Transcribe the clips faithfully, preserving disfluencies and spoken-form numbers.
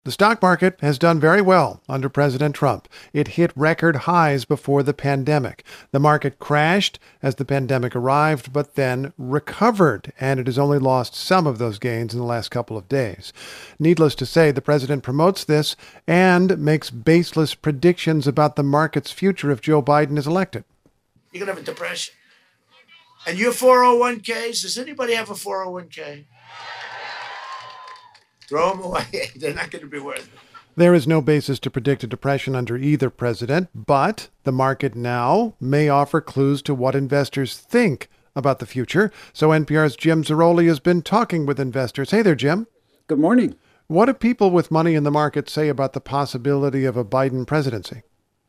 The stock market has done very well under President Trump. It hit record highs before the pandemic. The market crashed as the pandemic arrived, but then recovered, and it has only lost some of those gains in the last couple of days. Needless to say, the president promotes this and makes baseless predictions about the market's future if Joe Biden is elected. You're going to have a depression. And your four oh one k's, does anybody have a four oh one k? Throw them away. They're not going to be worth it. There is no basis to predict a depression under either president, but the market now may offer clues to what investors think about the future. So N P R's Jim Zarroli has been talking with investors. Hey there, Jim. Good morning. What do people with money in the market say about the possibility of a Biden presidency?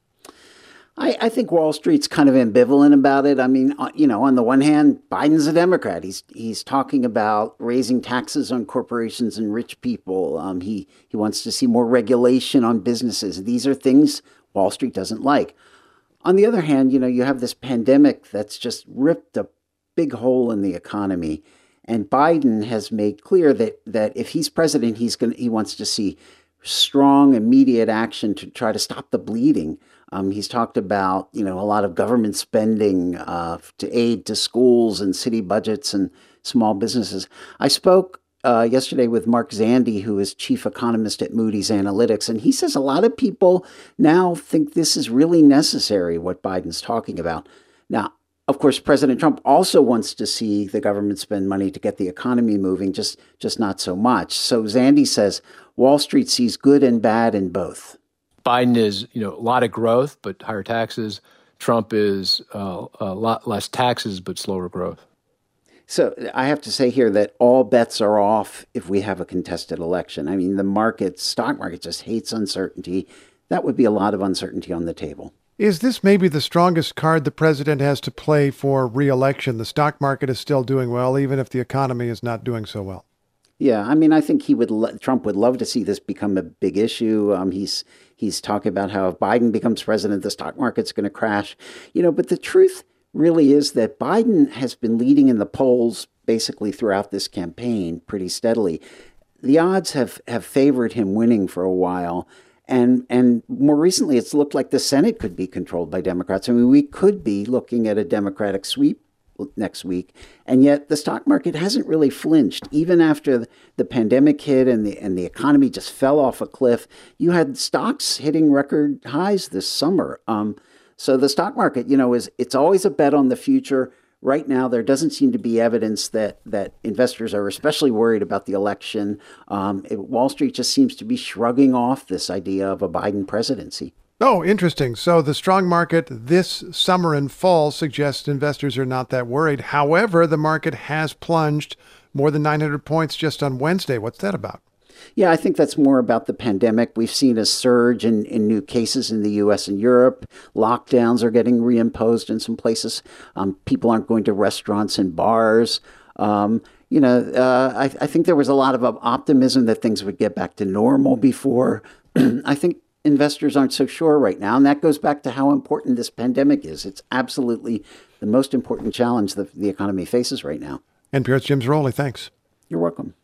I, I think Wall Street's kind of ambivalent about it. I mean, you know, on the one hand, Biden's a Democrat. He's he's talking about raising taxes on corporations and rich people. Um, he he wants to see more regulation on businesses. These are things Wall Street doesn't like. On the other hand, you know, you have this pandemic that's just ripped a big hole in the economy, and Biden has made clear that that if he's president, he's going he wants to see strong, immediate action to try to stop the bleeding. Um, he's talked about, you know, a lot of government spending uh, to aid to schools and city budgets and small businesses. I spoke uh, yesterday with Mark Zandi, who is chief economist at Moody's Analytics, and he says a lot of people now think this is really necessary, what Biden's talking about. Now, of course, President Trump also wants to see the government spend money to get the economy moving, just, just not so much. So Zandi says Wall Street sees good and bad in both. Biden is, you know, a lot of growth, but higher taxes. Trump is uh, a lot less taxes, but slower growth. So I have to say here that all bets are off if we have a contested election. I mean, the market, stock market just hates uncertainty. That would be a lot of uncertainty on the table. Is this maybe the strongest card the president has to play for re-election? The stock market is still doing well, even if the economy is not doing so well. Yeah, I mean, I think he would. Lo- Trump would love to see this become a big issue. Um, he's he's talking about how if Biden becomes president, the stock market's going to crash. You know, but the truth really is that Biden has been leading in the polls basically throughout this campaign pretty steadily. The odds have have favored him winning for a while, and and more recently, it's looked like the Senate could be controlled by Democrats. I mean, we could be looking at a Democratic sweep next week. And yet the stock market hasn't really flinched. Even after the pandemic hit and the and the economy just fell off a cliff, you had stocks hitting record highs this summer. Um, so the stock market, you know, is it's always a bet on the future. Right now, there doesn't seem to be evidence that that investors are especially worried about the election. Um, it, Wall Street just seems to be shrugging off this idea of a Biden presidency. Oh, interesting. So the strong market this summer and fall suggests investors are not that worried. However, the market has plunged more than nine hundred points just on Wednesday. What's that about? Yeah, I think that's more about the pandemic. We've seen a surge in, in new cases in the U S and Europe. Lockdowns are getting reimposed in some places. Um, people aren't going to restaurants and bars. Um, you know, uh, I, I think there was a lot of optimism that things would get back to normal before. I think investors aren't so sure right now. And that goes back to how important this pandemic is. It's absolutely the most important challenge that the economy faces right now. N P R's Jim Zarroli, thanks. You're welcome.